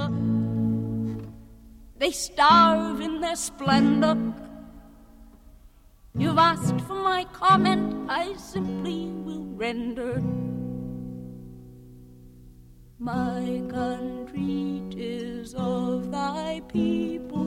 surrender. They starve in their splendor. You've asked for my comment, I simply will render. My country 'tis of thy people